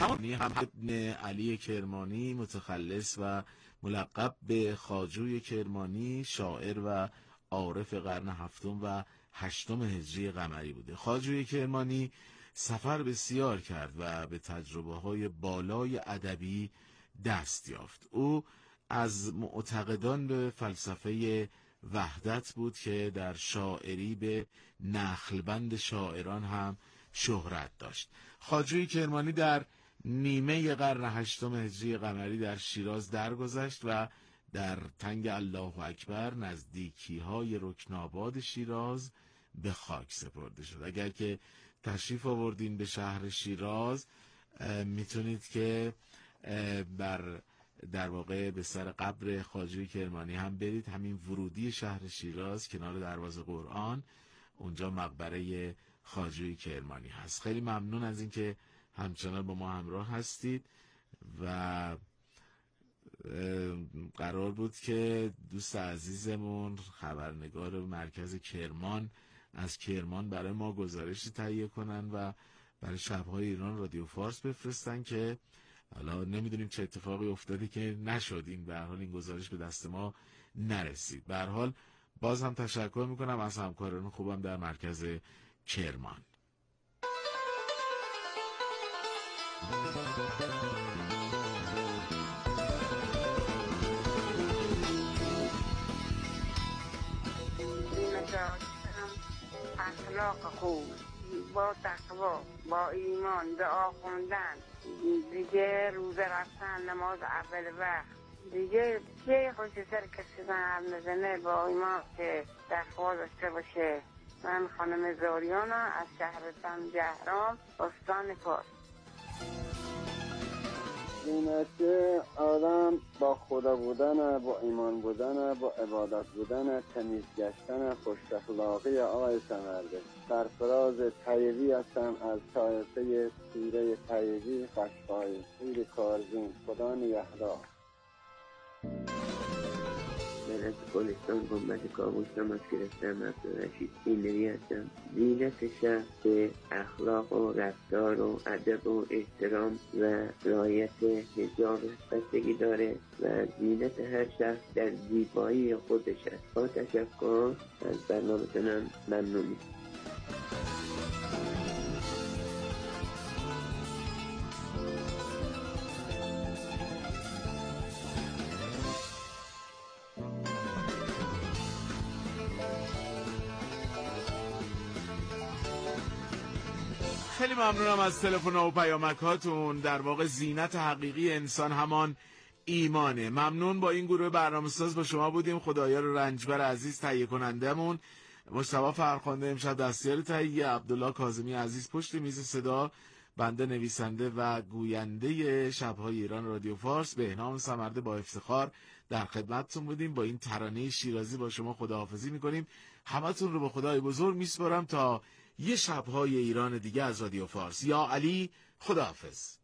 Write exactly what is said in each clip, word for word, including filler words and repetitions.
همانی هم ابن علی کرمانی متخلص و ملقب به خواجوی کرمانی، شاعر و عارف قرن هفتم و هشتم هجری قمری بوده. خواجوی کرمانی سفر بسیار کرد و به تجربه های بالای ادبی دست یافت. او از معتقدان به فلسفه وحدت بود که در شاعری به نخلبند شاعران هم شهرت داشت. خواجوی کرمانی در نیمه قرن هشتم هجری قمری در شیراز درگذشت و در تنگ الله اکبر نزدیکی های رکناباد شیراز به خاک سپرده شد. اگر که تشریف آوردین به شهر شیراز میتونید که بر در واقع به سر قبر خواجوی کرمانی هم برید. همین ورودی شهر شیراز کنار دروازه قرآن اونجا مقبره خواجوی کرمانی هست. خیلی ممنون از اینکه همچنان با ما همراه هستید و قرار بود که دوست عزیزمون خبرنگار مرکز کرمان از کرمان برای ما گزارشی تهیه کنن و برای شب‌های ایران رادیو فارس بفرستن که حالا نمیدونیم چه اتفاقی افتاده که نشد. این به هر حال این گزارش به دست ما نرسید. به هر حال باز هم تشکر میکنم از همکاران خوبم در مرکز کرمان. اخلاق خوب، با تقوا، با ایمان، دعا خوندن، دیگه روزه رفتن، نماز اول وقت، دیگه چه خوش سر کسی حرف نزنه، با ایمان که تقوا داشته باشه. من خانم زاریانا از شهرستان جهرام، استان فارس. زینت آدم با خدا بودن، با ایمان بودن، با عبادت بودن، تمیز گشتن، خوش اخلاقی آقای سمرده. سرفراز طیبی هستم از طایفه سیره طیبی قشقایی، سیر کارزین. خدا نگهدار. من از گلستان گنبد کاووسم از گرفتم عبدالرشید اینری هستم. زینت شهر به اخلاق و رفتار و ادب و احترام و رعایت حجاب بستگی داره و زینت هر شهر در زیبایی خودش است. با تشکر از برنامه‌تونم ممنونی. خیلی ممنونم از تلفن و پیامک هاتون. در واقع زینت حقیقی انسان همان ایمانه. ممنون. با این گروه برنامه‌ساز با شما بودیم. خدایار رنجبر عزیز تهیه کنندمون، مصطفی فرخنده امشب دستیار تهیه، عبدالله کاظمی عزیز پشت میز صدا، بنده نویسنده و گوینده شب‌های ایران رادیو فارس بهنام سمرده با افتخار در خدمتتون بودیم. با این ترانه شیرازی با شما خداحافظی میکنیم. همتون رو به خدای بزرگ میسپارم تا یه شب‌های ایران دیگه از رادیو فارس. یا علی، خداحافظ.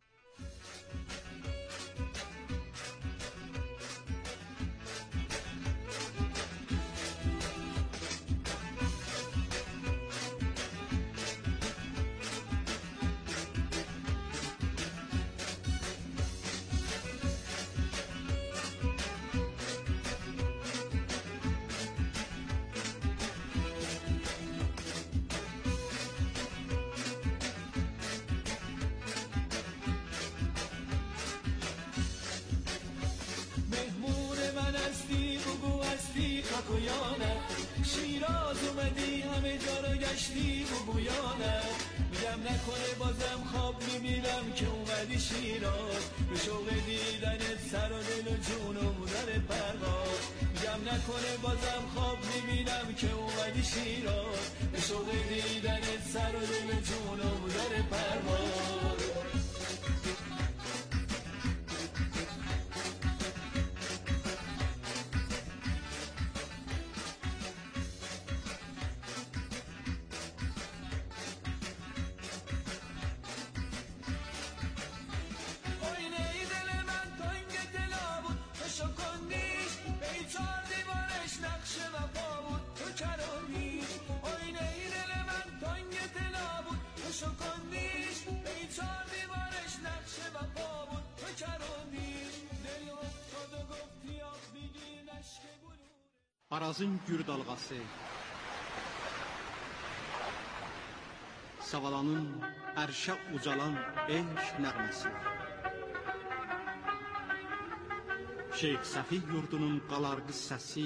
شیراز اومدی همه جا رو گشتی و بویانه. میگم نکنه بازم خواب میبینم که اومدی شیراز، به شوق دیدنت سر و دل و جون و در پرواز. میگم نکنه بازم خواب میبینم که اومدی شیراز، به شوق دیدنت سر و دل و جون و در پرواز. شو کندیش به چار دیوارش نقشه وفا بود تو کروندی دل افتاد و گفتی آب دیگی نشک بلوره Arazın gür dalğası, Savalanın ərşə ucalan eşq nəğməsi, Şeyx Səfi yurdunun qalarğı səsi,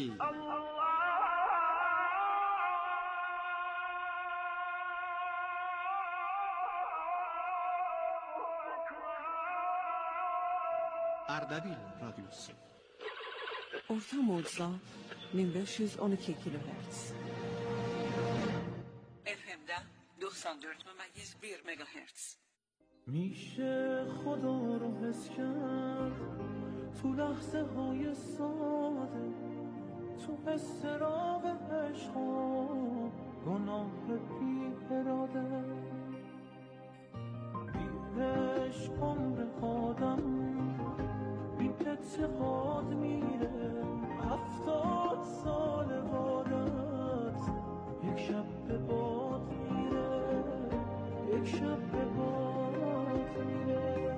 Ərdəbil radyosu. Orta modda bin beş yüz on iki kilohertz. F M'de doksan dört ممیز bir megahertz. میشه خدا رو حس کرد تو لحظه های ساده تو استراب عشق و گناه بی اراده بی عشق عمر آدم بی اعتقاد میره هفتاد سال بادت یک شب به باد میره یک شب به باد میره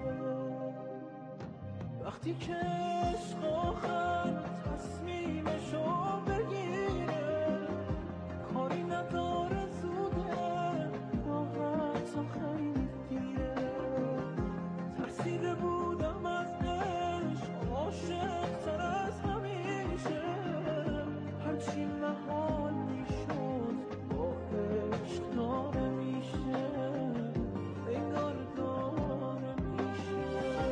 وقتی که عشق آخر تصمیمشو بگیره کاری نداره زوده راحت و خیلی دیره ترسیده بودم از عشق عاشق تر از همیشه هرچی محال میشد با عشق داره میشه انگار داره میشه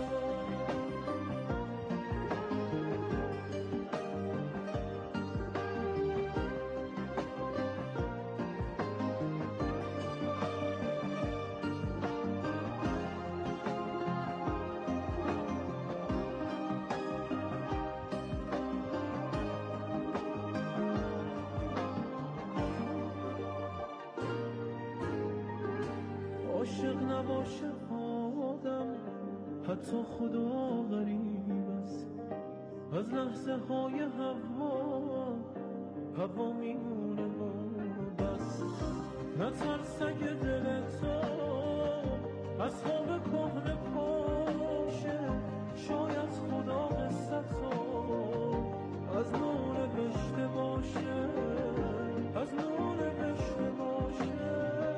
عاشق نباشه آدم حتی خدا غریب است از لحظه های هوا هوا میمونه و بس نترس اگه دل تو از خواب کهنه پاشه شاید خدا قصتو از نو نوشته باشه از نو نوشته باشه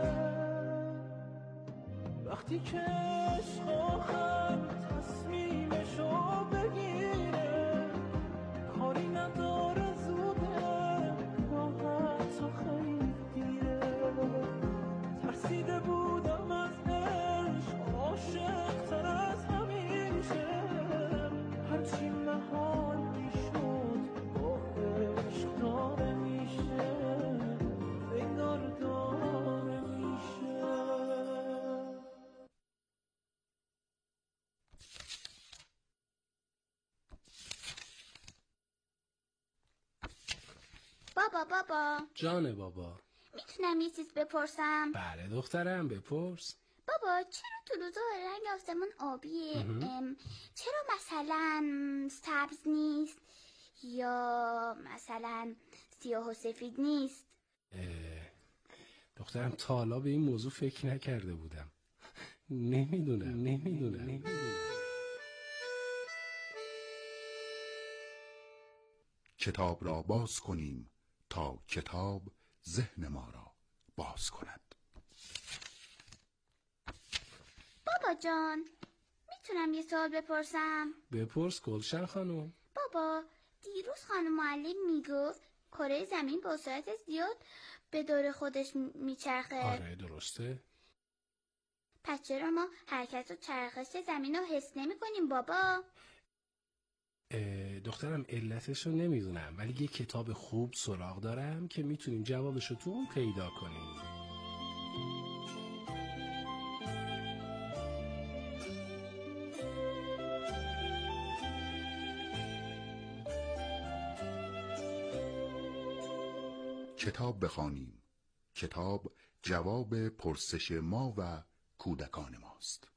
وقتی که عشق آخر تصمیمشو بگیره کاری نداره زوده راحت و خیلی دیره ترسیده بودم از عشق عاشق تر از همیشه هرچی محال میشد با عشق داره میشه انگار داره میشه بابا بابا جان بابا میتونم یه چیز بپرسم؟ بله دخترم بپرس. بابا چرا تو روزا رنگ آسمون آبیه؟ ام، چرا مثلا سبز نیست یا مثلا سیاه و سفید نیست؟ دخترم تا حالا به این موضوع فکر نکرده بودم. نمیدونم نمیدونم نمیدونم کتاب را باز کنیم تا کتاب ذهن ما را باز کند. بابا جان میتونم یه سوال بپرسم؟ بپرس گلشن خانم. بابا دیروز خانم معلم میگفت کره زمین با سرعت زیاد به دور خودش میچرخه. آره درسته. پس چرا ما حرکت و چرخش زمین رو حس نمی کنیم بابا؟ دخترم علتش رو نمیدونم ولی یه کتاب خوب سراغ دارم که میتونیم جوابش رو تو اون پیدا کنیم. کتاب بخوانیم. کتاب جواب پرسش ما و کودکان ماست.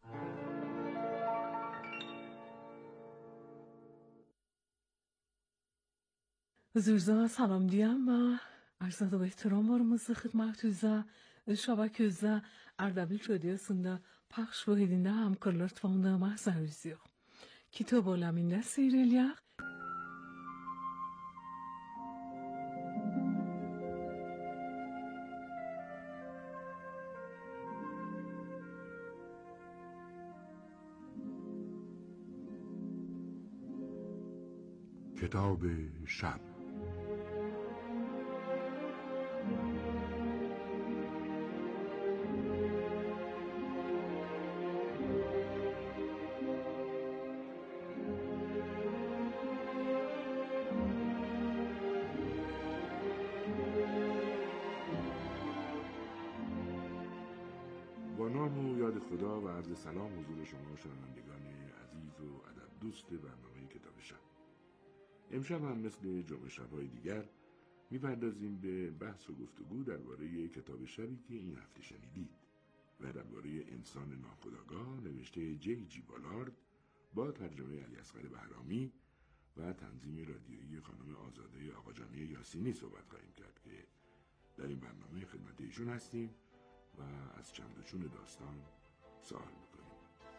Huzurda salam deyəm və arzu ehtiramarımızı xidmətünüzə şəbəkədə Ərdəbil Radiyosunda Paqsh boyidinde hamkorlar tvandığıma sarviziyok. Kitap olaminde seyrelyak. کتاب شب. با نام و یاد خدا و عرض سلام حضور شما شنوندگان عزیز و ادب دوست برنامه کتاب شب. امشب هم مثل جمعه شب‌های دیگر می‌پردازیم به بحث و گفتگو درباره کتاب شبی که این هفته شنیدید و درباره انسان ناخودآگاه نوشته جی جی بالارد با ترجمه علیاصغر بهرامی و تنظیم رادیویی خانم آزاده آقاجانی یاسینی صحبت خواهیم کرد که در این برنامه خدمت ایشون هستیم و از چند و چون داستان سوال می‌کنیم.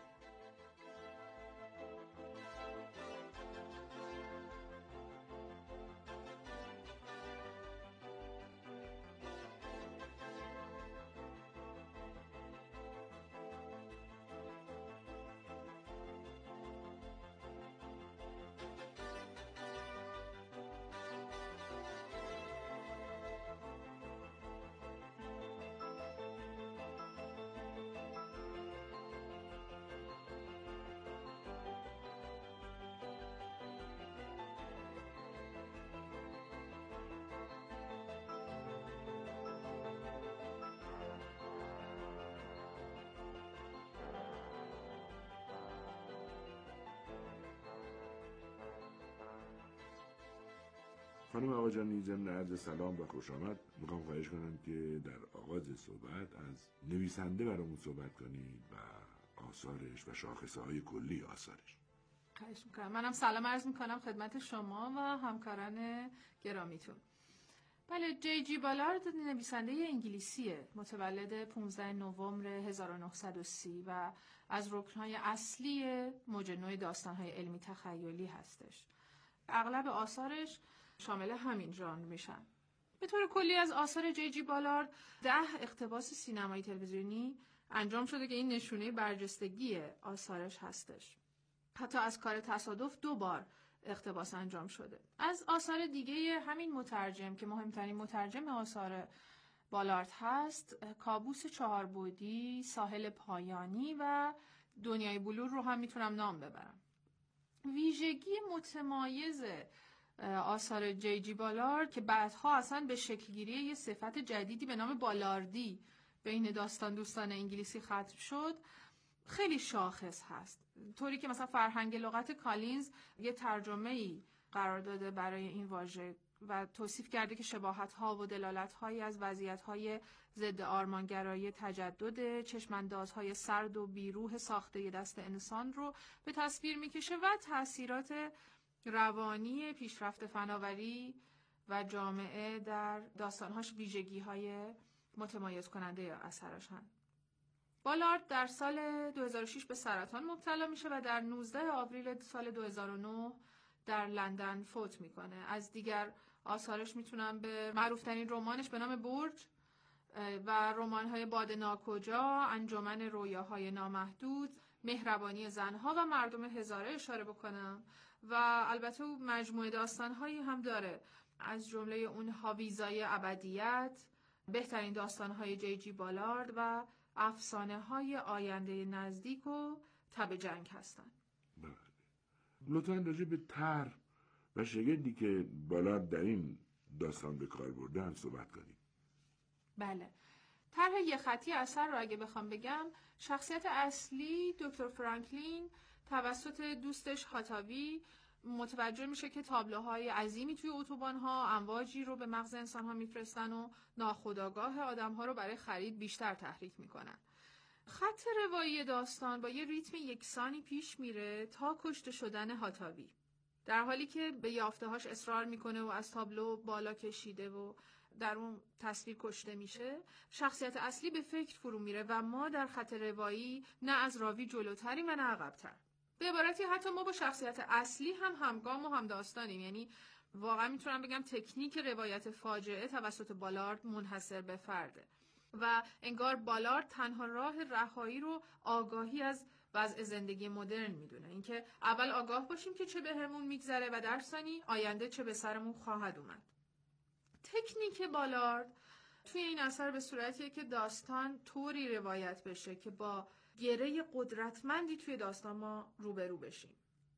خانم آقاجانی ضمن عرض سلام و خوش آمد میخوام خواهش کنم که در آغاز صحبت از نویسنده برامون صحبت کنید و آثارش و شاخصه های کلی آثارش. خواهش میکنم. منم سلام عرض میکنم خدمت شما و همکاران گرامیتون. بله، جی جی بالارد نویسنده انگلیسیه، متولد پانزده نوامبر هزار و نهصد و سی و از رکنهای اصلی موج نو داستانهای علمی تخیلی هستش. اغلب آثارش شامل همین ژانر میشن. به طور کلی از آثار جی جی بالارد ده اقتباس سینمایی تلویزیونی انجام شده که این نشونه برجستگی آثارش هستش. حتی از کار تصادف دو بار اقتباس انجام شده. از آثار دیگه همین مترجم که مهمترین مترجم آثار بالارد هست، کابوس چهاربعدی، ساحل پایانی و دنیای بلور رو هم میتونم نام ببرم. ویژگی متمایز آثار جی جی بالارد که بعدها اصلا به شکلگیری یه صفت جدیدی به نام بالاردی بین داستان دوستان انگلیسی ختم شد خیلی شاخص هست. طوری که مثلا فرهنگ لغت کالینز یه ترجمه‌ای قرار داده برای این واژه و توصیف کرده که شباهت‌ها و دلالت‌هایی از وضعیت‌های ضد آرمانگرایی تجدد چشم‌اندازهای سرد و بیروح ساخته دست انسان رو به تصویر می‌کشه و تأثیرات روانی پیشرفت فناوری و جامعه در داستان‌هاش ویژگی‌های متمایز کننده اثرش هست. بالارد در سال دو هزار و شش به سرطان مبتلا میشه و در نوزده آوریل سال دو هزار و نه در لندن فوت میکنه. از دیگر آثارش میتونم به معروفترین رمانش به نام برج و رمان‌های باد ناکجا، انجمن رویاهای نامحدود، مهربانی زنها و مردم هزاره اشاره بکنم و البته مجموعه داستان‌هایی هم داره، از جمله اونها ویزای ابدیت، بهترین داستان‌های جی جی بالارد و افسانه‌های آینده نزدیک و تب جنگ هستن. بله. لطفاً راجع به طرح و شگردی که بالارد در این داستان به کار برده هم صحبت کنید. بله. طرح یه خطی اثر رو اگه بخوام بگم، شخصیت اصلی دکتر فرانکلین توسط دوستش هاتاوی متوجه میشه که تابلوهای عظیمی توی اتوبان‌ها امواجی رو به مغز انسان‌ها میفرستن و ناخودآگاه آدم‌ها رو برای خرید بیشتر تحریک میکنن. خط روایی داستان با یه ریتم یکسانی پیش میره تا کشته شدن هاتاوی، در حالی که به یافته‌هاش اصرار میکنه و از تابلو بالا کشیده و در اون تصویر کشته میشه، شخصیت اصلی به فکر فرو میره و ما در خط روایی نه از راوی جلوتریم و نه عقب‌تر. به عبارتی حتی ما با شخصیت اصلی هم همگام و هم داستانیم. یعنی واقعا میتونم بگم تکنیک روایت فاجعه توسط بالارد منحصر به فرده و انگار بالارد تنها راه رهایی رو آگاهی از وضع زندگی مدرن میدونه. اینکه اول آگاه باشیم که چه بهمون میگذره و در ثانی آینده چه به سرمون خواهد اومد. تکنیک بالارد توی این اثر به صورتیه که داستان طوری روایت بشه که با گره قدرتمندی توی داستان ما روبرو بشیم،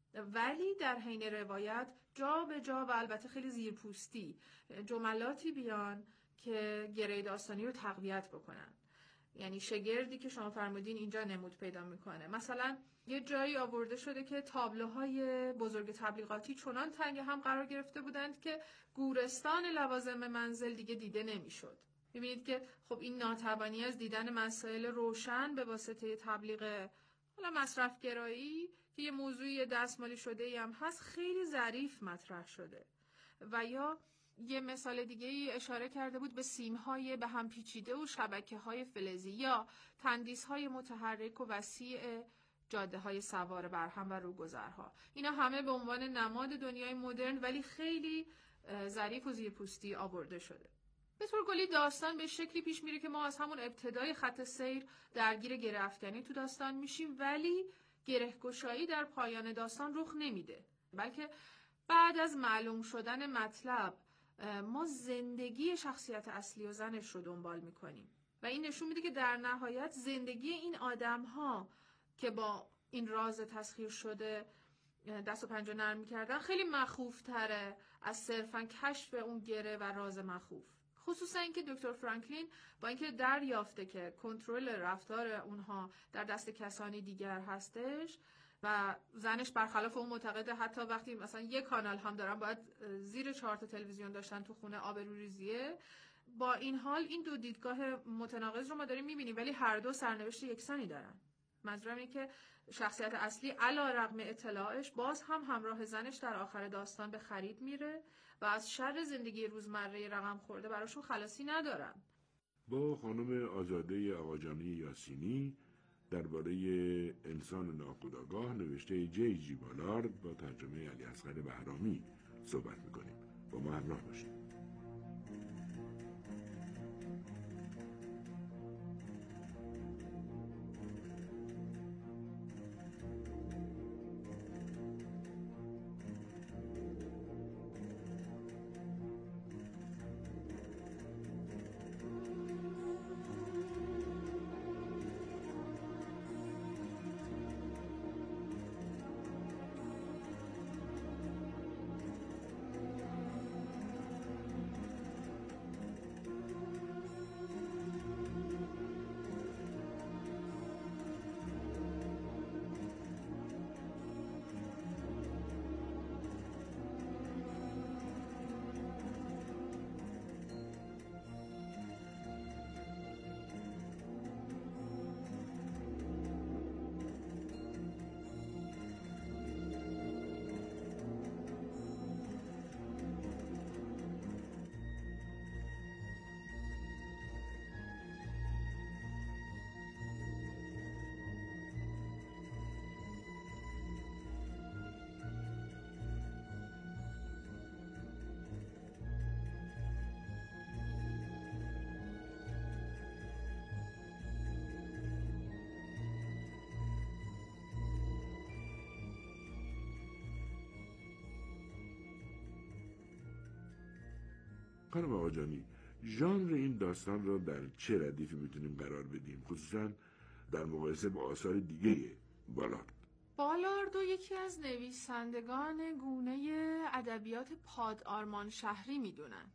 ولی در حین روایت جا به جا و البته خیلی زیرپوستی جملاتی بیان که گره داستانی رو تقویت بکنن. یعنی شگردی که شما فرمودین اینجا نمود پیدا میکنه. مثلا یه جایی آورده شده که تابلوهای بزرگ تبلیغاتی چنان تنگ هم قرار گرفته بودند که گورستان لوازم منزل دیگه دیده نمیشد. میبینید که خب این ناتوانی از دیدن مسائل روشن به واسطه تبلیغ حالا مصرفگرایی که یه موضوعی دستمالی شده ای هم هست خیلی ظریف مطرح شده. و یا یه مثال دیگه ای اشاره کرده بود به سیم‌های به هم پیچیده و شبکه‌های فلزی یا تندیس‌های متحرک و وسیع جاده‌های سوار بر هم و روگذرها. اینا همه به عنوان نماد دنیای مدرن ولی خیلی ظریف و زیرپوستی آورده شده. به طور کلی داستان به شکلی پیش میره که ما از همون ابتدای خط سیر درگیر گره افکنی تو داستان میشیم، ولی گره‌گشایی در پایان داستان رخ نمیده، بلکه بعد از معلوم شدن مطلب ما زندگی شخصیت اصلی و زنش رو دنبال میکنیم و این نشون میده که در نهایت زندگی این آدم‌ها که با این راز تسخیر شده دست و پنجه نرم میکردن خیلی مخوفتره از صرفاً کشف اون گره و راز مخوف. خصوصا اینکه دکتر فرانکلین با اینکه دریافته که کنترل رفتار اونها در دست کسانی دیگر هستش و زنش برخلاف اون معتقده حتی وقتی مثلا یک کانال هم دارن باید زیر چهار تا تلویزیون داشتن تو خونه آبروریزیه، با این حال این دو دیدگاه متناقض رو ما داریم میبینیم ولی هر دو سرنوشت یکسانی دارن. منظورم اینه که شخصیت اصلی علیرغم اطلاعش باز هم همراه زنش در آخر داستان به خرید میره و از شر زندگی روزمره رقم خورده براشون خلاصی ندارن. با خانم آزاده آقاجانی یاسینی درباره انسان ناخودآگاه نوشته جی جی بالارد با ترجمه علی اصغر بهرامی صحبت میکنیم. با ما همراه باشید. خانم آقاجانی، ژانر این داستان را در چه ردیفی میتونیم قرار بدیم، خصوصا در مقایسه با آثار دیگه بالارد؟ بالاردو یکی از نویسندگان گونه ادبیات پاد آرمان شهری میدونن.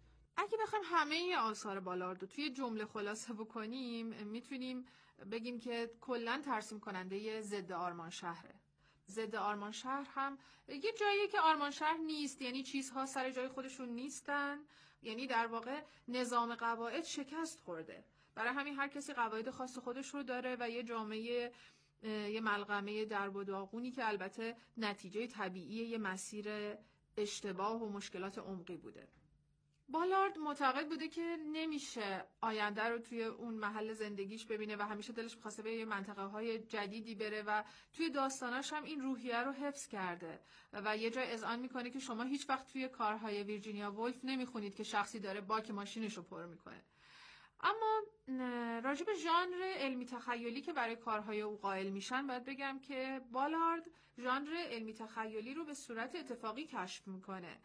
اگه بخوایم همه آثار بالاردو توی جمله خلاصه بکنیم میتونیم بگیم که کلاً ترسیم کننده ضد آرمان شهره. ضد آرمان شهر هم یه جاییه که آرمان شهر نیست، یعنی چیزها سر جای خودشون نیستن، یعنی در واقع نظام قواعد شکست خورده. برای همین هر کسی قواعد خاص خودش رو داره و یه جامعه یه ملغمه درب و داغونی که البته نتیجه طبیعی یه مسیر اشتباه و مشکلات عمقی بوده. بالارد معتقد بوده که نمیشه آینده رو توی اون محل زندگیش ببینه و همیشه دلش می‌خواسته به یه منطقه های جدیدی بره و توی داستاناش هم این روحیه رو حفظ کرده و یه جای اذعان میکنه که شما هیچ وقت توی کارهای ویرجینیا وولف نمیخونید که شخصی داره باک ماشینش رو پر میکنه. اما راجع به ژانر علمی تخیلی که برای کارهای او قائل میشن باید بگم که بالارد ژانر علمی تخیلی رو به صورت اتفاقی کشف میکنه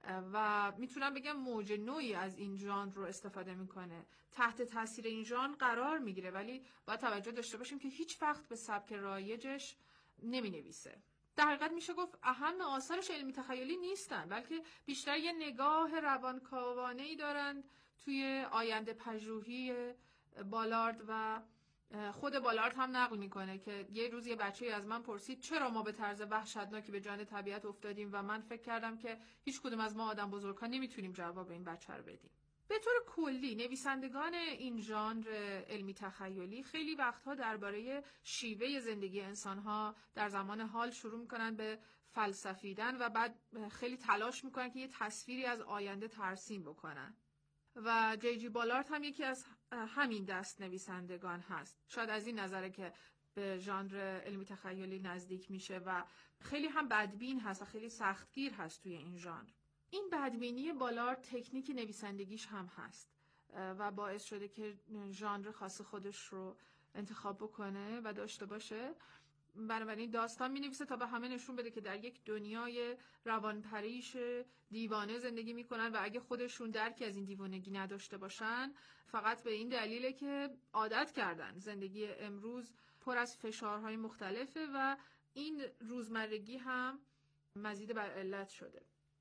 و میتونم بگم موج نوعی از این ژانر رو استفاده میکنه، تحت تاثیر این ژانر قرار میگیره، ولی باید توجه داشته باشیم که هیچ وقت به سبک رایجش نمینویسه. در حقیقت میشه گفت اهم آثارش علمی تخیلی نیستن، بلکه بیشتر یه نگاه روانکاوانه‌ای دارند توی آینده پژوهی بالارد و خود بالارد هم نقل میکنه که یه روز یه بچه‌ای از من پرسید چرا ما به طرز وحشتناکی به جان طبیعت افتادیم و من فکر کردم که هیچ کدوم از ما آدم بزرگان نمیتونیم جواب این بچه رو بدیم. به طور کلی نویسندگان این ژانر علمی تخیلی خیلی وقتها درباره شیوه زندگی انسان‌ها در زمان حال شروع میکنن به فلسفیدن و بعد خیلی تلاش میکنن که یه تصویری از آینده ترسیم بکنن. و جی جی بالارد هم یکی از همین دست نویسندگان هست. شاید از این نظره که به ژانر علمی تخیلی نزدیک میشه و خیلی هم بدبین هست و خیلی سختگیر هست توی این ژانر. این بدبینی بالارد تکنیک نویسندگیش هم هست و باعث شده که ژانر خاص خودش رو انتخاب بکنه و داشته باشه. بنابراین داستان می نویسه تا به همه نشون بده که در یک دنیای روانپریش دیوانه زندگی میکنن و اگه خودشون درکی از این دیوانگی نداشته باشن فقط به این دلیله که عادت کردن زندگی امروز پر از فشارهای مختلفه و این روزمرگی هم مزید بر علت شده.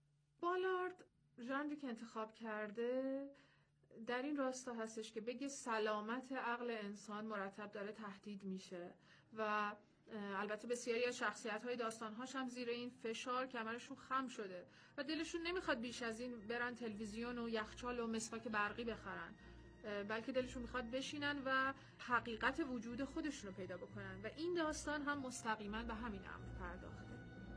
بالارد ژانری که انتخاب کرده در این راستا هستش که بگه سلامت عقل انسان مرتب داره تهدید میشه و البته بسیاری از شخصیت‌های داستان‌هاش هم زیر این فشار کمرشون خم شده و دلشون نمیخواد بیش از این برن تلویزیون و یخچال و مسواک برقی بخرن، بلکه دلشون میخواد بشینن و حقیقت وجود خودشون رو پیدا بکنن و این داستان هم مستقیما به همین امر پرداخته.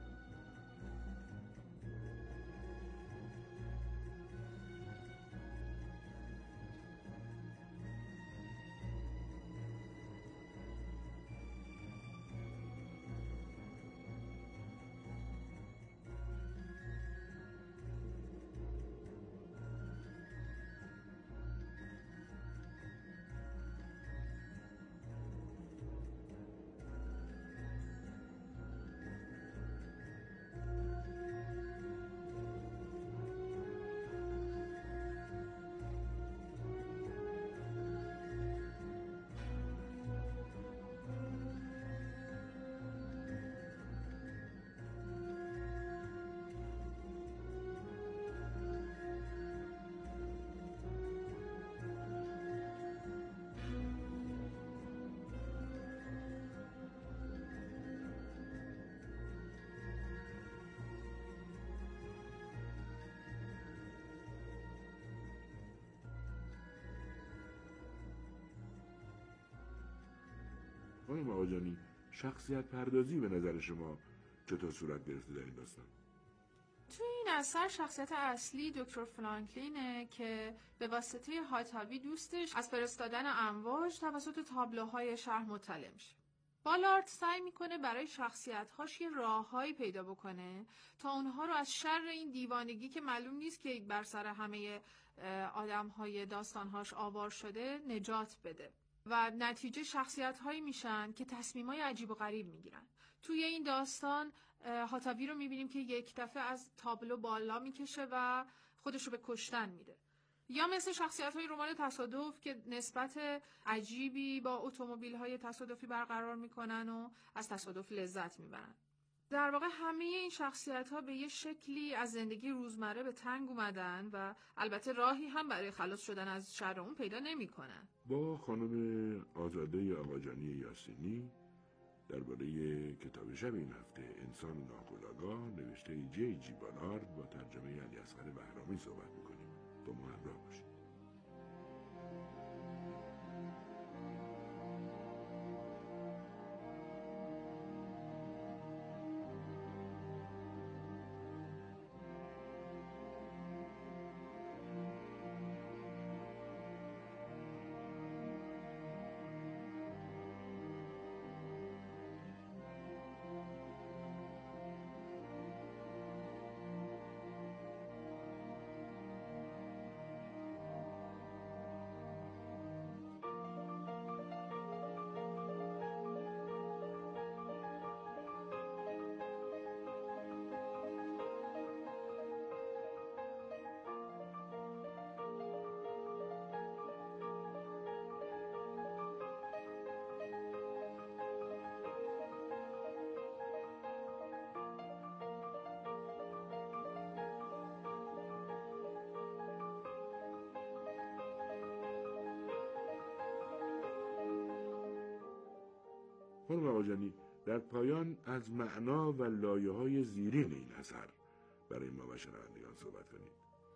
آقای مهاجانی، شخصیت پردازی به نظر شما چطور صورت گرفته در این داستان؟ توی این اثر شخصیت اصلی دکتر فرانکلینه که به واسطه هاتاوی دوستش از فرستادن امواج توسط تابلوهای شهر مطلع میشه. بالارد سعی میکنه برای شخصیت‌هاش یه راههایی پیدا بکنه تا اونها رو از شر این دیوانگی که معلوم نیست که بر سر همه آدم‌های داستان‌هاش آوار شده نجات بده و نتیجه شخصیت‌هایی میشن که تصمیم‌های عجیب و غریب میگیرن. توی این داستان هاتاوی رو میبینیم که یک دفعه از تابلو بالا میکشه و خودش رو به کشتن میده. یا مثل شخصیت‌های رمان تصادف که نسبت عجیبی با اتومبیل‌های تصادفی برقرار میکنن و از تصادف لذت میبرن. در واقع همه این شخصیت‌ها به یه شکلی از زندگی روزمره به تنگ اومدن و البته راهی هم برای خلاص شدن از شر اون پیدا نمی‌کنن. با خانم آزاده آقاجانی یاسینی درباره کتاب شب این هفته انسان ناخودآگاه نوشته جی جی بالارد با ترجمه علیاصغر بهرامی صحبت می‌کنیم. با ما همراه باشید. خانم آقاجانی، در پایان از معنا و لایه‌های زیرین این اثر برای ما و شنوندگان صحبت کنید.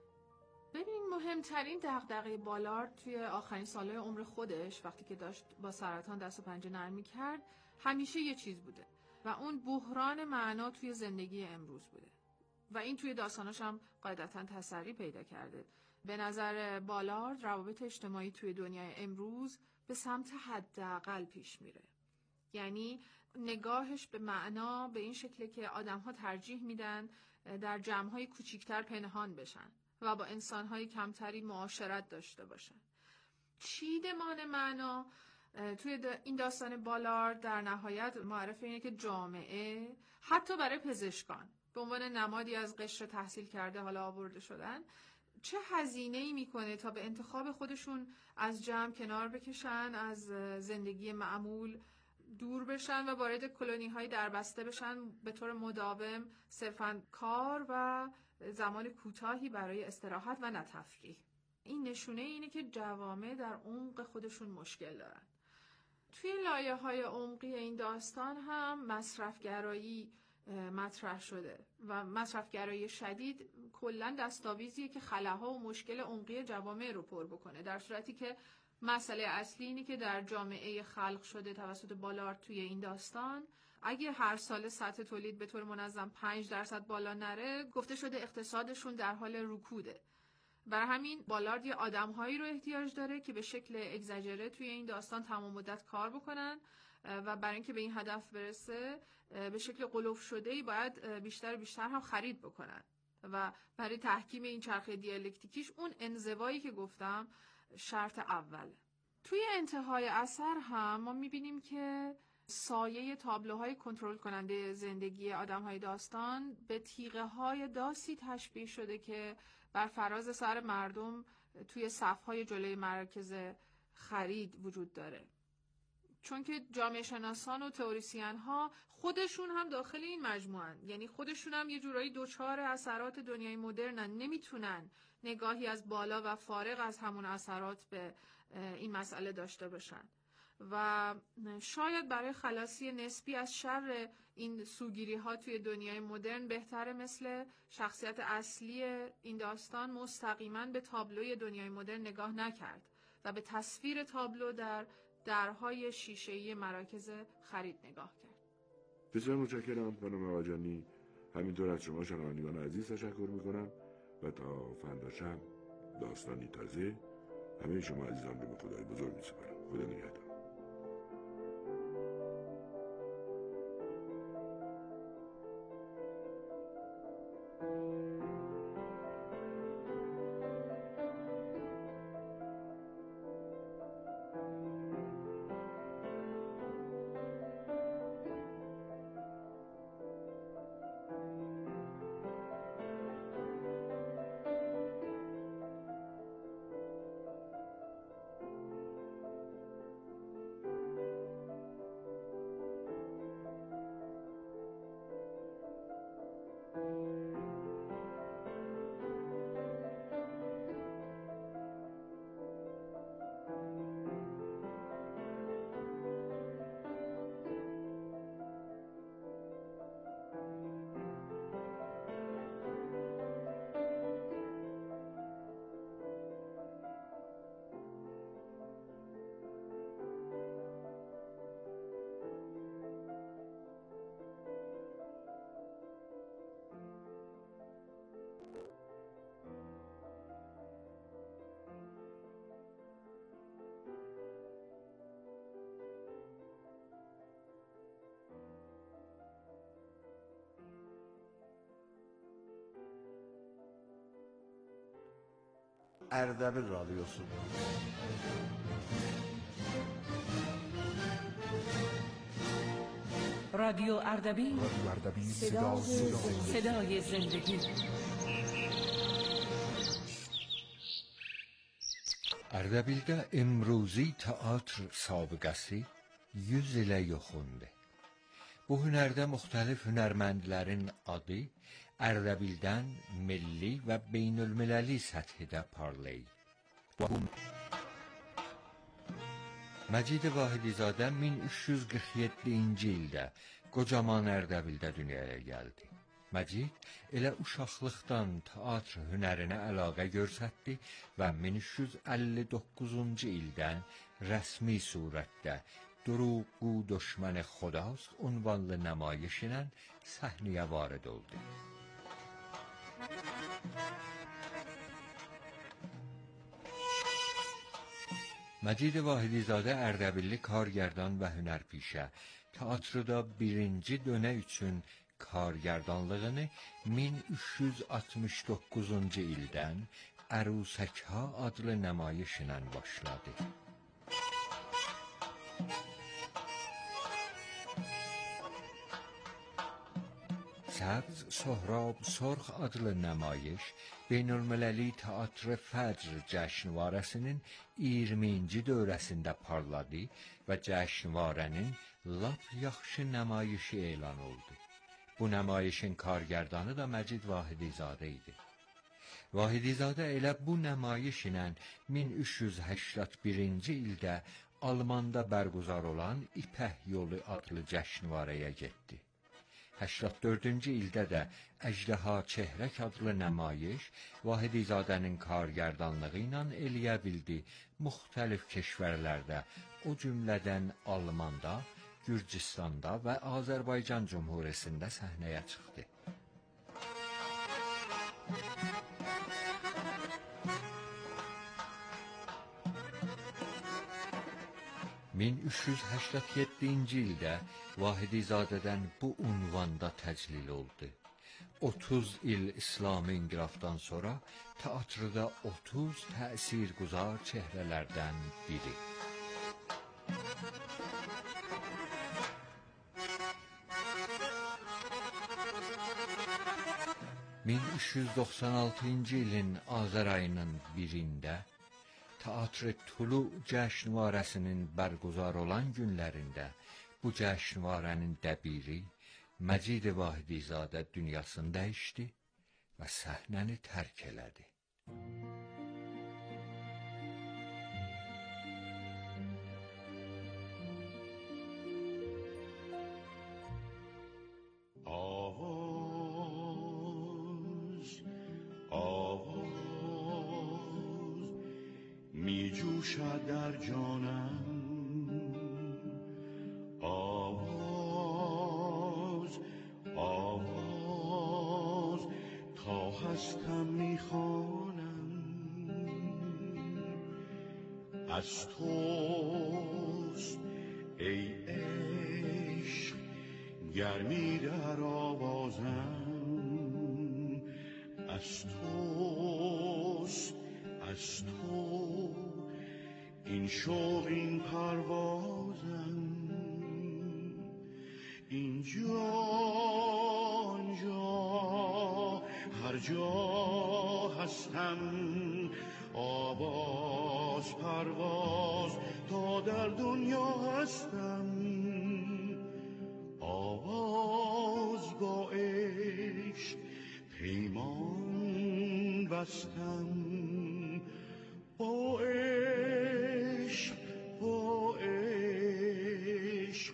ببین، مهمترین دغدغه بالارد توی آخرین سالهای عمر خودش وقتی که داشت با سرطان دست و پنجه نرم می‌کرد همیشه یه چیز بوده و اون بحران معنا توی زندگی امروز بوده و این توی داستاناش هم قاعدتاً تسری پیدا کرده. به نظر بالارد روابط اجتماعی توی دنیای امروز به سمت حداقل پیش میره. یعنی نگاهش به معنا به این شکله که آدم‌ها ترجیح میدن در جمع‌های کوچیک‌تر پنهان بشن و با انسان‌های کمتری معاشرت داشته باشن. چیدمان معنا توی این داستان بالارد در نهایت معرف اینه که جامعه حتی برای پزشکان به عنوان نمادی از قشر تحصیل کرده حالا آورده شدن چه هزینه‌ای میکنه تا به انتخاب خودشون از جمع کنار بکشن، از زندگی معمول دور بشن و وارد کلونی‌های دربسته بشن به طور مداوم، صرفاً کار و زمان کوتاهی برای استراحت و نه تفریح. این نشونه اینه که جوامع در عمق خودشون مشکل دارن. توی لایه‌های عمقی این داستان هم مصرفگرایی مطرح شده و مصرفگرایی شدید کلاً دستاویزیه که خلاها و مشکل عمقی جوامع رو پر بکنه، در صورتی که مسئله اصلی اینه که در جامعه خلق شده توسط بالارد توی این داستان اگه هر سال سطح تولید به طور منظم پنج درصد بالا نره، گفته شده اقتصادشون در حال رکوده. برای همین بالارد یه آدم‌هایی رو احتیاج داره که به شکل اگزاجره توی این داستان تمام مدت کار بکنن و برای اینکه به این هدف برسه به شکل قلوف شده‌ای باید بیشتر و بیشتر هم خرید بکنن و برای تحکیم این چرخه دیالکتیکیش اون انزوایی که گفتم شرط اوله. توی انتهای اثر هم ما می‌بینیم که سایه تابلوهای کنترل کننده زندگی آدم‌های داستان به تیغه‌های داسی تشبیه شده که بر فراز سر مردم توی صف‌های جلوی مراکز خرید وجود داره. چون که جامعه شناسان و تئوریسین ها خودشون هم داخل این مجموعن، یعنی خودشون هم یه جورایی دوچار اثرات دنیای مدرنن، نمیتونن نگاهی از بالا و فارغ از همون اثرات به این مسئله داشته باشن و شاید برای خلاصی نسبی از شر این سوگیری ها توی دنیای مدرن بهتره مثل شخصیت اصلی این داستان مستقیما به تابلوی دنیای مدرن نگاه نکرد و به تصویر تابلو در درهای شیشه‌ای مراکز خرید نگاه کرد. بسیار متشکرم خانم آقاجانی. همینطور از شما شنوندگان عزیز تشکر میکنم و تا فردا شب داستانی تازه همه شما عزیزان رو به خدای بزرگ میسپارم. خدا نگهدار. اردبیل رادیوسو رادیو اردبیل، صدای صدای زندگی. Ardabil'de imruzi teatr sabıqası yüz ilə yoxundu. Bu hünərdə müxtəlif hünərməndlərin adı Ardabildən milli və beynəlmiləli səthdə parlayır. Məcid Vahidzadə min üç yüz qırx yeddinci ildə qocaman Ərdəbildə dünyaya gəldi. Məcid elə uşaqlıqdan teatr hünərinə əlaqə göstərdi və min üç yüz əlli doqquzuncu ildən rəsmi surətdə Duruqu Düşmən Xudaست unvanlı nümayiş ilə səhnəyə varid oldu. Məcid Vahidzadə Ərdəbilli kargərdan və hünərpişə, teatrda birinci dönə üçün kargərdanlığını min üç yüz altmış doqquzuncu ildən Ərusəkha adlı nümayiş ilə başladı. Səbz, Sohrab, Sorx adlı nümayiş Beynəlməli Teatr Fəcr cəşnvarəsinin iyirminci dövrəsində parladı və cəşnvarənin lap yaxşı nümayişi elan oldu. Bu nümayişin kargərdanı da Məcid Vahidzadə idi. Vahidzadə elə bu nümayiş ilə min üç yüz səksən birinci ildə Almanda bərquzar olan İpək Yolu adlı cəşnvarəyə getdi. səksən dördüncü ildə də Əjdaha Çehrək adlı nümayiş Vahidzadənin kargərdanlığı ilə eləyə bildi. Müxtəlif keşvərlərdə, o cümlədən Almanda, Gürcistanda və Azərbaycan Cümhuriyyətində səhnəyə çıxdı. min üç yüz səksən yeddinci ildə Vahidzadədən bu unvanda təclil oldu. otuz il İslami inqilabdan sonra teatrda otuz təsirgüzar çehrələrdən biri. min üç yüz doxsan altıncı ilin Azər ayının birində Teatr Tulu cəşnvarəsinin bərquzar olan günlərində bu cəşnvarənin dəbiri Məcid Vahidzadə dünyasını dəyişdi və səhnəni tərk elədi. جوشد در جانم آواز آواز تا هستم میخوانم از توست ای عشق گرمی در آوازم از توست از تو این شوق این پروازم این جان جا هر جا هستم آواز پرواز تا در دنیا هستم آواز با عشق پیمان بستم با عشق با عشق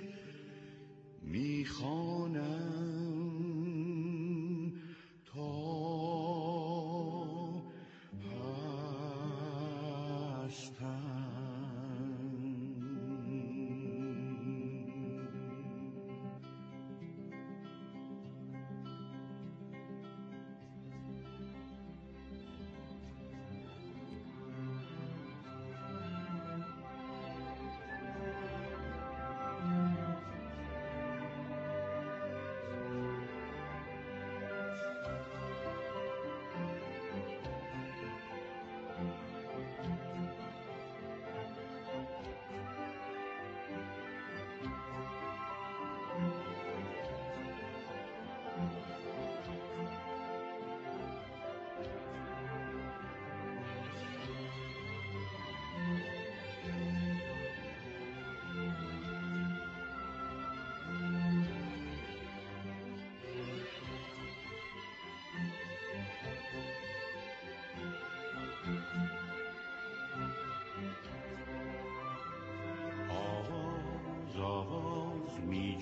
میخوانم تا هستم.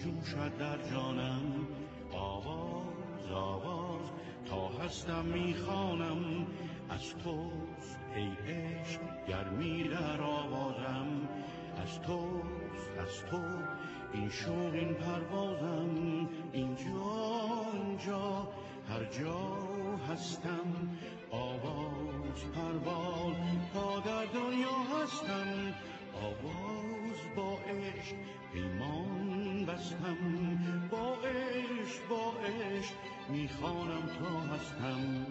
جوشد در جانم، آواز آواز تا هستم میخوانم، از توست ای عشق گرمی در آوازم، از توست از تو این شوق این پروازم، اینجا اینجا هر جا هستم، آواز پرواز تا در دنیا هستم، آواز با عشق پیمان بستم، با عشق با عشق میخوانم تا هستم.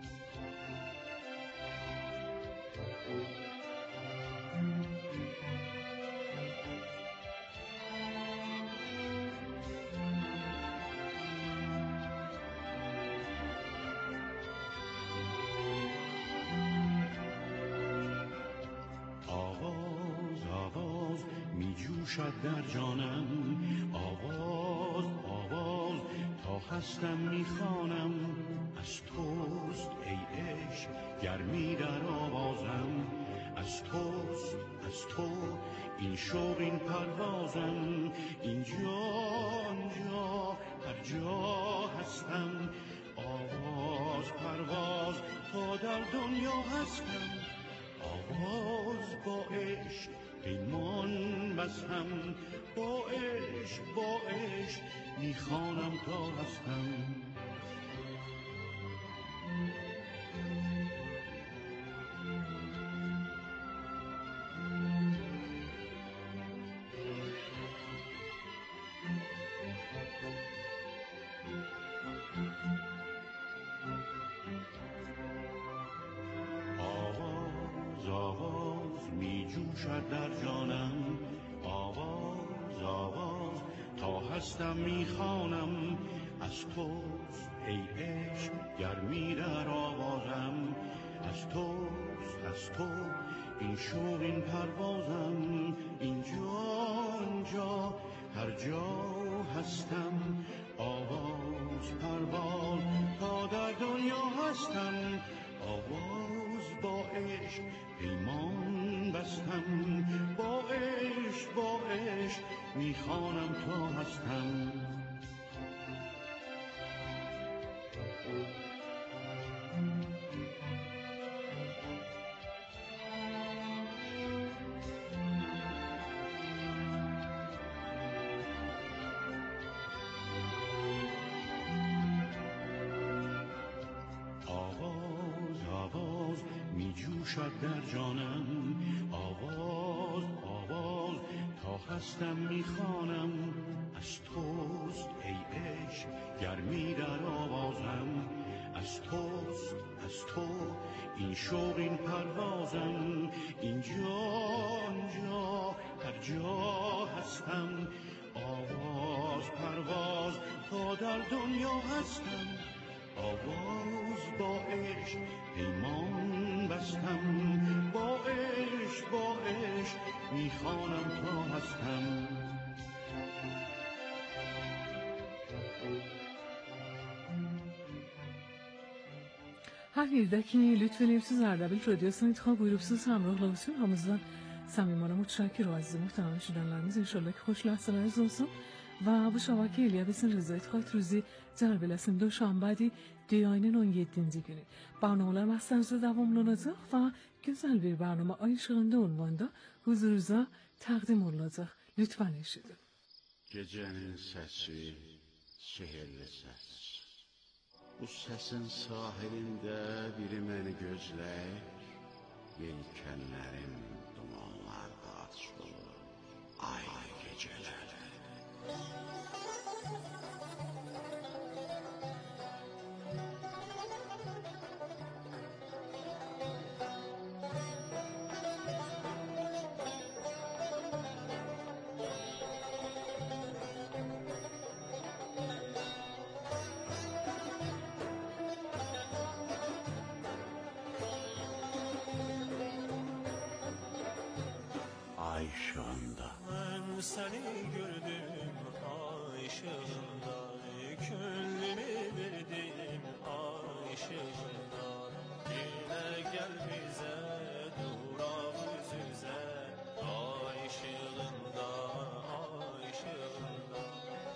شد در جانم، آواز آواز تا هستم میخوانم، از توست ای عشق گرمی در آوازم، از توست از تو این شوق این پروازم، اینجا اینجا هر جا هستم، آواز پرواز تا در دنیا هستم، آواز با عشق پیمان بستم، با عشق با عشق میخوانم تا هستم. آواز آواز می جوشد در جانم، آواز آواز تا هستم میخوانم، از توست ای عشق گرمی در آوازم، از توست از تو این شوق این پروازم، اینجا اینجا هر جا هستم، آواز پرواز تا در دنیا هستم، آواز با عشق پیمان بستم، با عشق با عشق میخوانم تا هستم. شد در جانم، آواز آواز تا هستم میخوانم، از توست ای عشق گرمی در آوازم، از توست از تو این شوق این پروازم، اینجا اینجا هر جا هستم، آواز پرواز تا در دنیا هستم، آواز با عشق پیمان بستم، با عشق با عشق میخوانم تا هستم. Her yerdeki lütfen evsiz Erdebil Radyosunu İntikam buyurupsuz همراه olsun. Hamımızdan samimane mutşakir و aziz muhterem şirinlerimiz inşallah ki hoş lahzalarınız olsun ve bu şabake İlyabes'in rızayet hayat ruzi Cerbelas'ın Duşanbedi Dünyanın on yedinci günü. Barnamalar mahsenizde devamlanacak ve güzel bir barnama ay ışığında unvanda huzurunuza takdim olacak. Lütfen eşidin. Gecenin sesi, sihirli ses. Bu sesin sahilinde biri beni gözler, yelkenlerim dumanlarda açılır, ay geceler. Ay ışığında. Ben seni gördüm ay ışığında, gönlümü verdim ay ışığında. Yine gel bize durak yüz yüze, ay ışığında ay ışığında.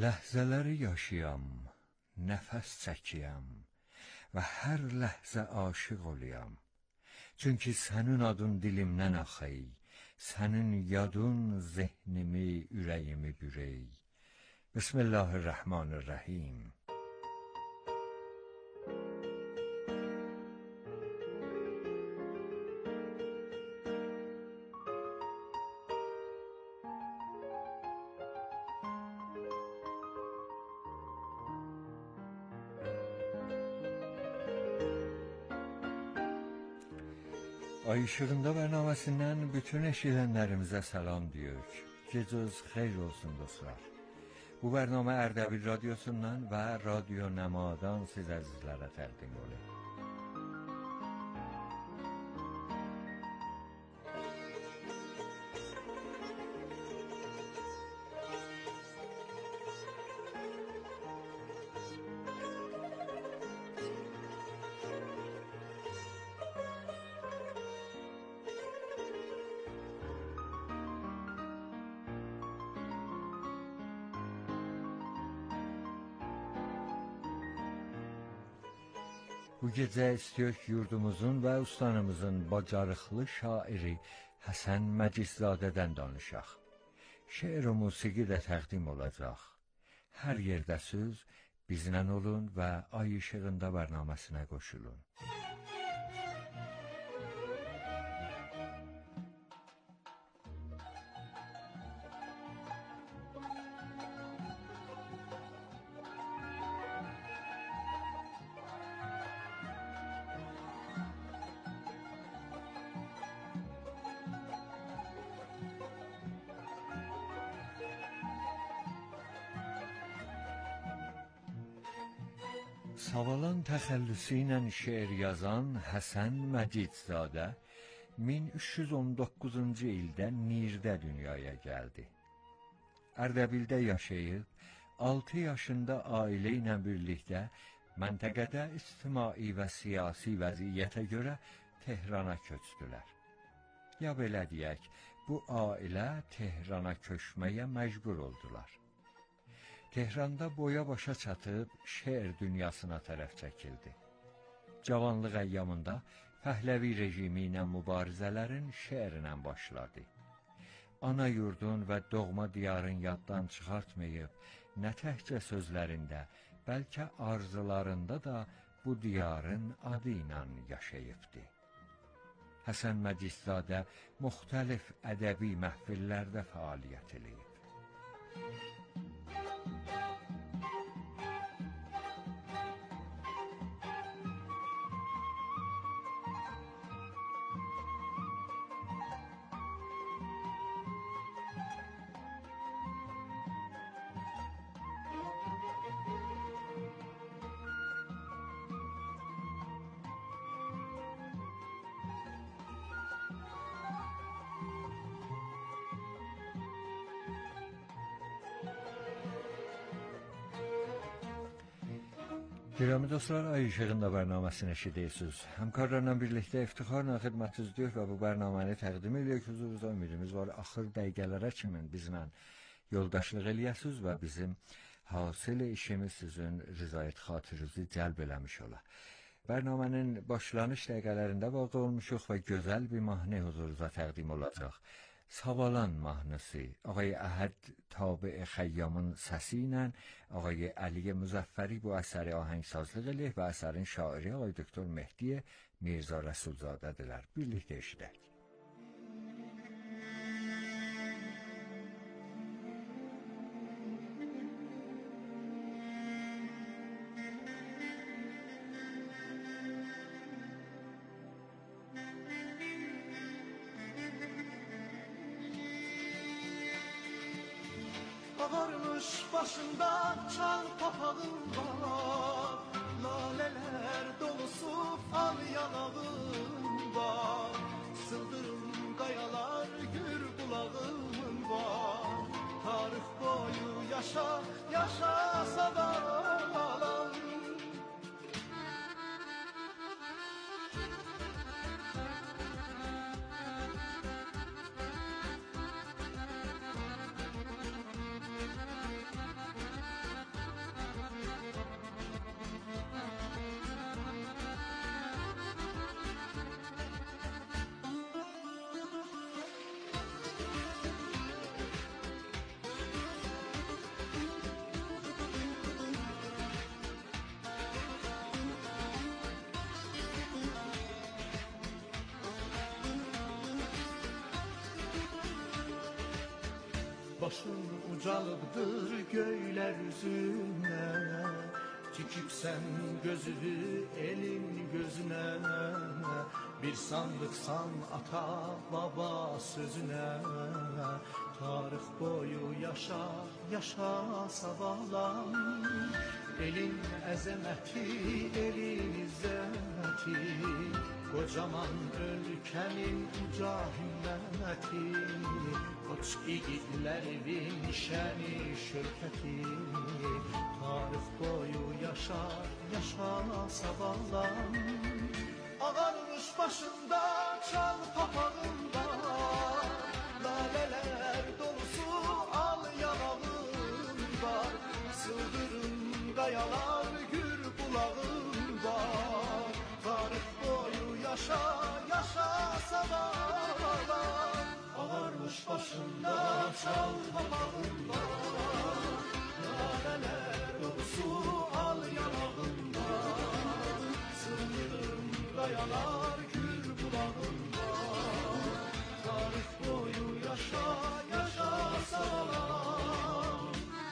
Ləhzələri yaşayam, nəfəs çəkiyəm və hər ləhzə aşiq oluyam. Çünki sənin adın dilimdən axay, sənin yadın zehnimi, ürəyimi bürey. Bismillahirrahmanirrahim. Ay Işığında bərnaməsindən bütün eşidənlərimizə salam deyirik. Gecəniz xeyir olsun dostlar. Bu bərnamə Ərdəbil radiosundan və Radio Nəmadan siz əzizlərə təqdim olunur. Bu gecə istiyoruz yurdumuzun və ustanımızın bacarıqlı şairi Həsən Məcidzadədən danışaq. Şeir və musiqi də təqdim olacaq. Hər yerdə söz bizlə olun və Ay İşığında bərnaməsinə qoşulun. Savalan təxəllüsü ilə şeir yazan Həsən Məcidzadə min üç yüz on doqquzuncu ildə Nirdə dünyaya gəldi. Ərdəbildə yaşayıb, altı yaşında ailə ilə birlikdə məntəqədə ictimai və siyasi vəziyyətə görə Tehrana köçdülər. Ya belə deyək, bu ailə Tehrana köçməyə məcbur oldular. Tehranda boya başa çatıb şeir dünyasına tərəf çəkildi. Cavanlıq əyyamında Pəhləvi rejimi ilə mübarizələrin şeirinə başladı. Ana yurdun və doğma diyarın yaddan çıxartmayıb, nə təkcə sözlərində, bəlkə arzularında da bu diyarın adı ilə yaşayıbdı. Həsən Məcidzadə müxtəlif ədəbi məhfillərdə fəaliyyət eləyib. Girəmi dostlar, Ay İşığında bərnaməsini eşidirsiniz. Həmkarlarla birlikdə iftixarla xidmətinizdir və bu bərnaməni təqdim edirik huzurunuza. Ümidimiz var, axır dəqiqələrə kimi bizlə yoldaşlıq eləyəsiniz və bizim hasil işimiz sizin rızayət xatirinizi cəlb eləmiş ola. Bərnamənin başlanış dəqiqələrində vaxtı olmuşuq və gözəl bir mahnı huzurunuza təqdim olacaq. Savalan mahnısı, Ağay Əhəd Tabi Xəyyamın səsi ilə Ağay Əliyə Müzəffəri bu əsəri ahəngsazlıq eləyir və əsərin şairi Ağay Doktor Mehdi Mirza Rəsulzadədirlər. Birlikdə eşidək. Ağarmış başında çal papağın var, laleler dolusu al yanağın var, sıldırım kayalar gür bulağın var, tarih boyu yaşa yaşa sadalar. Başın ucalıbdır göyler üzüne, Tikipsen gözünü elin gözüne, Bir sandıksan ata baba sözüne, Tarih boyu yaşa, yaşa sabahlan. Elin əzəməti, elin izzəti, Kocaman ülkenin uca himməti, Koç igidlərin şəni şöhrəti, Tarih boyu yaşa, yaşa sabahlan. Ağarmış başında, çal papağında, Laleler dolusu al yanağında, Sıldırım qayalar gür bulağında, Tarih boyu yaşa, yaşa sabahlar. Ağarmış başında, çal papağında, Laleler dolusu al yanağında, Sıldırım qayalar gür bulağında, Tarih boyu yaşa, yaşa sabahlar.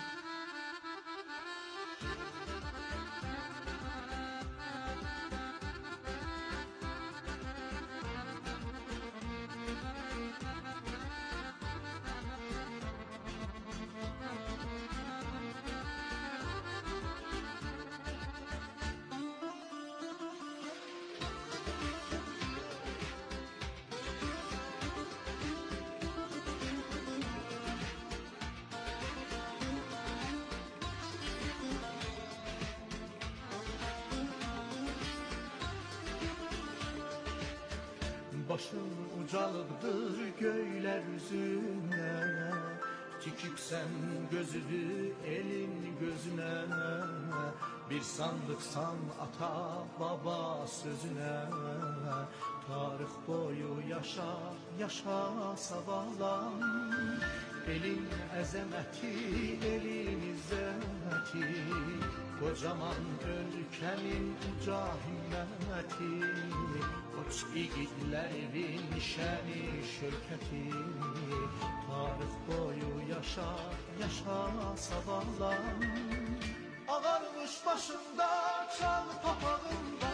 Başın ucalıbdır göyler üzüne, Tikipsen gözünü elin gözüne, Bir sandıksan ata baba sözüne, Tarih boyu yaşa, yaşa sabahlan. Elin əzəməti, elin izzəti, Kocaman ülkenin uca himməti, Koç igidlərin şəni şöhrəti, Tarih boyu yaşa, yaşa sabahlan. Ağarmış başında, çal papağında,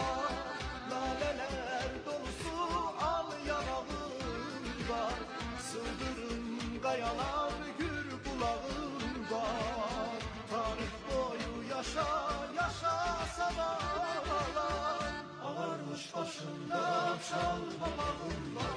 Laleler dolusu al yanağında, Sıldırım qayalar gür bulağında, Tarih boyu yaşa, yaşa sabahlar. Ağarmış başında, çal papağında,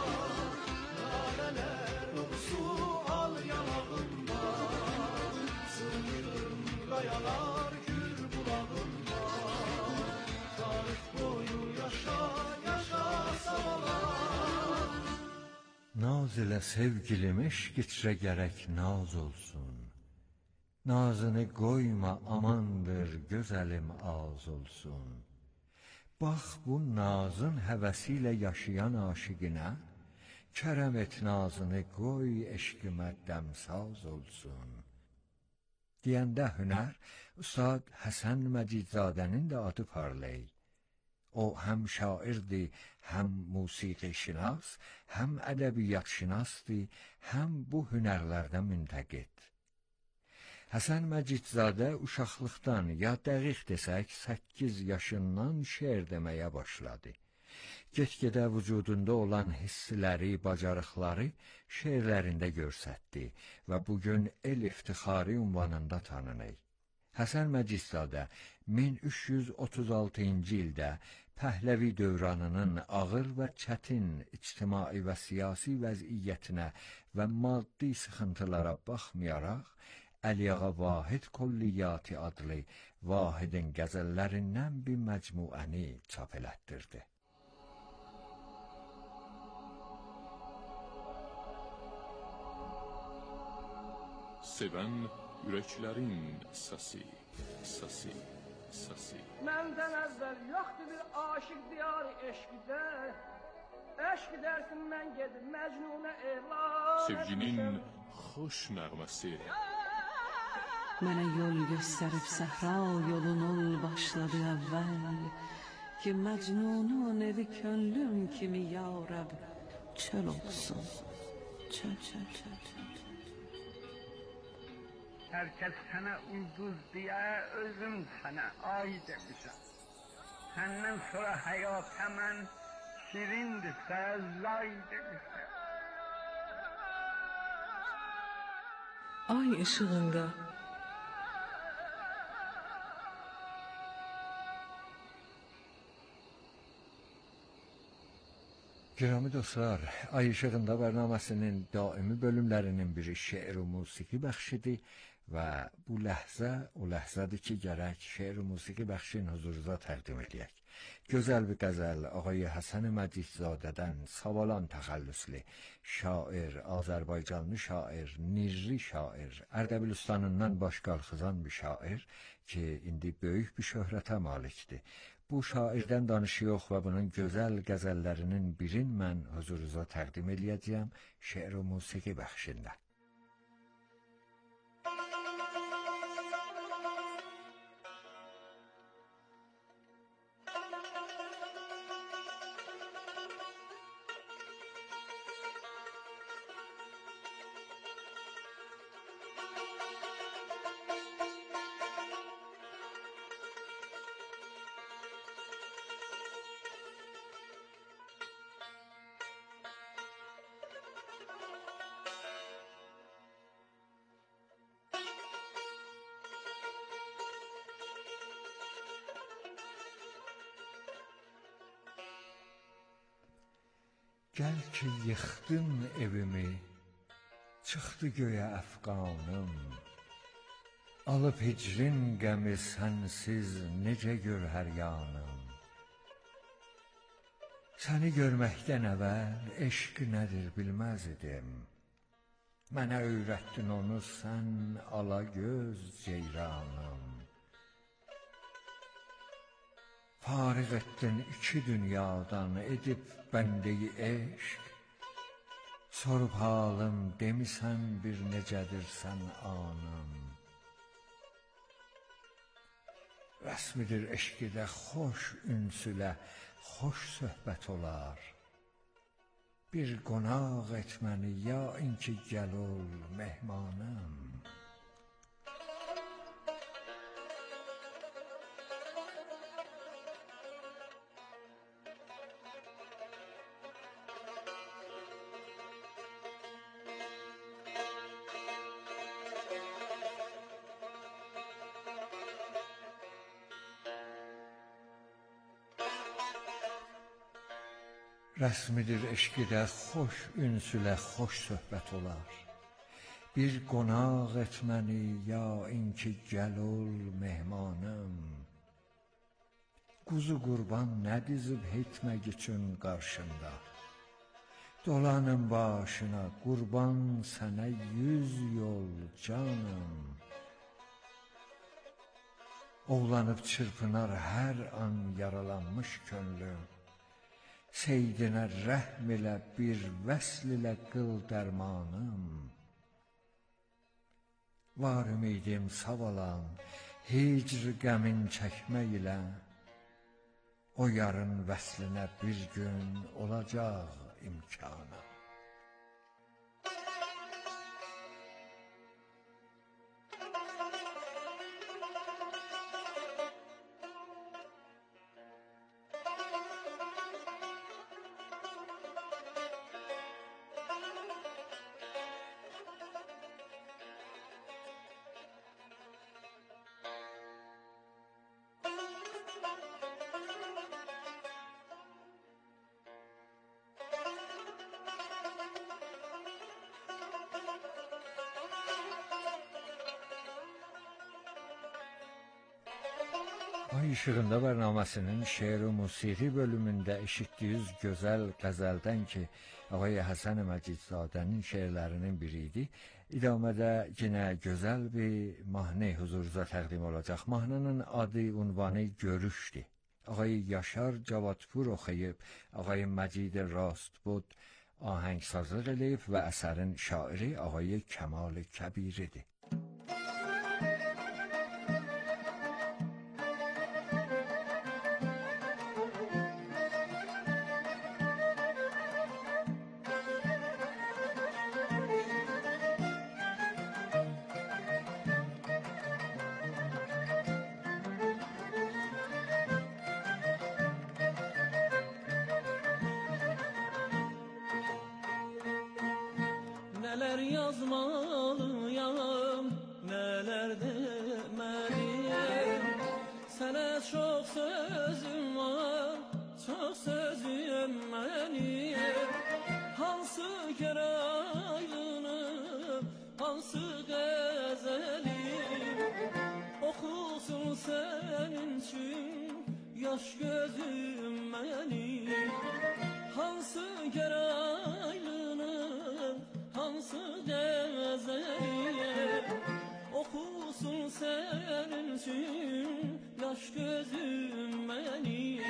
Laleler dolusu al yanağında, Sıldırım qayalar gür bulağında, Tarih boyu yaşa, yaşa sabahlar. Naz ile sevgilim eşq içrə gərək naz olsun. Nazını koyma amandır gözəlim az olsun. Bax bu nazın həvəsiyle yaşayan aşiqinə, Kərəm et nazını qoy eşqimə dəmsaz olsun. Deyəndə hünər, Ustad Həsən Məcidzadənin də adı parlay. O həm şairdir, həm musiqi şinas, həm ədəbiyyat şinasdır, həm bu hünərlərdə müntəqid. Həsən Məcidzadə uşaqlıqdan, ya dəqiq desək, səkkiz yaşından şeir deməyə başladı. Get-gedə vücudunda olan hissləri, bacarıqları şeirlərində görsətdi və bugün el iftixarı ünvanında tanınır. Həsən Məcidzadə min üç yüz otuz altıncı ildə Pəhləvi dövranının ağır və çətin ictimai və siyasi vəziyyətinə və maddi sıxıntılara baxmayaraq, Əliağa Vahid Kolliyyati adlı Vahidin qəzəllərindən bir məcmuəni çap elətdirdi. Sevən ürəklərin səsi, səsi, səsi. Məndən əvvəl yoxdur bir aşıq diyarı eşqdə, eşq dersin mən gedib Məcnunə elan. Sevginin xoş nəğməsi. Mənə yol göstərib səhra yolun ol başladı əvvəl, ki Məcnunun evi könlüm kimi ya Rəbb çöl olsun. Çöl, çöl, çöl, çöl. Herkes sana ulduz diye özüm sana ay demişim. Senden sonra hayat hemen şirindirse lay demişim. Ay ışığında Girami dostlar, Ay İşığında bərnaməsinin daimi bölümlərinin biri şeir و musiqi bəxşidir və bu ləhzə o ləhzədir ki, gərək şeir و musiqi bəxşin huzurunuza təqdim edək. Gözəl bir qəzəl Ağay Həsən Məcidzadədən Savalan təxəllüslü şair, Azərbaycanlı şair, Nirri şair, Ərdəbilustanından baş qalxızan bir şair ki, indi böyük bir şöhrətə malikdir. Bu şairdən danışıyıq və bunun gözəl qəzəllərinin birin mən huzurunuza təqdim edəcəyəm şeir و musiqi bəxşində. Gəl ki, yıxdın evimi, çıxdı göyə əfqanım, alıb hicrin qəmi sənsiz necə gör hər yanım. Səni görməkdən əvvəl eşq nədir bilməz idim, mənə öyrətdin onu sən ala göz ceyranım. Fariq etdin iki dünyadan edib bəndeyi eşq, sorub halım demisən bir necədir sən anım. Rəsmidir eşqidə xoş ünsülə xoş söhbət olar, bir qonaq et məni ya inki gəl ol mehmanım. Rəsmidir eşqidə xoş ünsülə xoş söhbət olar, bir qonaq et məni ya inki gəl ol mehmanım. Quzu qurban nə dizib hitmək üçün qarşında, dolanım başına qurban sənə yüz yol canım. Oğlanıb çırpınar hər an yaralanmış könlüm, seydinə rəhm ilə bir vəsl ilə qıl dərmanım. Var ümidim savalan, hicr qəmin çəkmək ilə, o yarın vəslinə bir gün olacaq imkanım. Ay İşığında bərnaməsinin şeir و musiqi bölümündə eşitdiyiniz gözəl qəzəldən ki, Ağay Həsən Məcidzadənin şeirlərinin biri idi. İdamədə yenə gözəl bir mahnı huzurunuza təqdim olacaq. Mahnının adı, unvanı Görüşdür. Ağay Yaşar Cavadpur oxuyub, Ağay Məcid Rastbud ahəngsazlıq eləyib və əsərin şairi Ağay Kəmal Kəbiridir. neler yazmalıyam, neler demeliyim. Sana çok sözüm var, çok sözüm benim. Hansı geraylını, hansı gazelim, okusun senin için yaş gözüm benim. Hansı geraylını, hansı gazelim, okusun senin için yaş gözüm benim.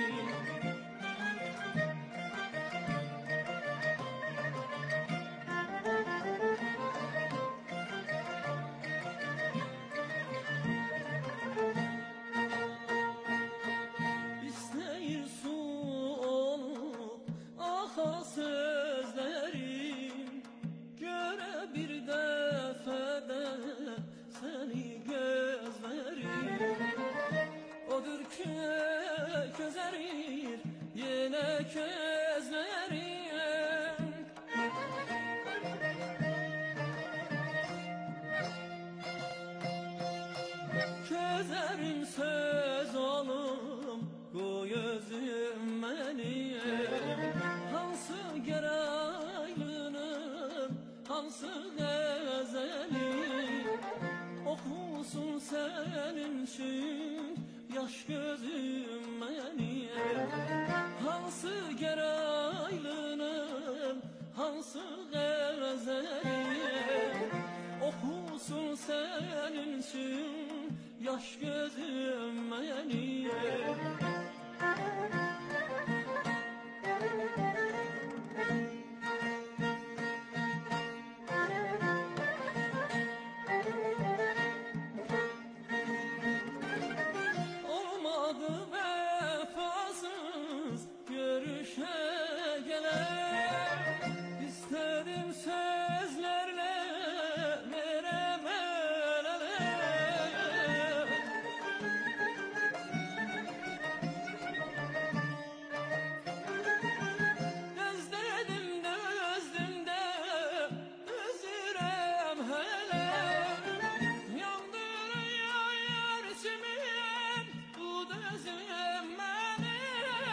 İsteyir su olup aha sözlerim, göre bir defede seni gözlerim. Odur ki közerir yine közlerim. Közlerim söz olum koy özüm benim. Hansı geraylının, hansı gazelim, okusun senin için yaş gözüm benim. Hansı geraylının, hansı gazelim, okusun senin için yaş gözüm benim.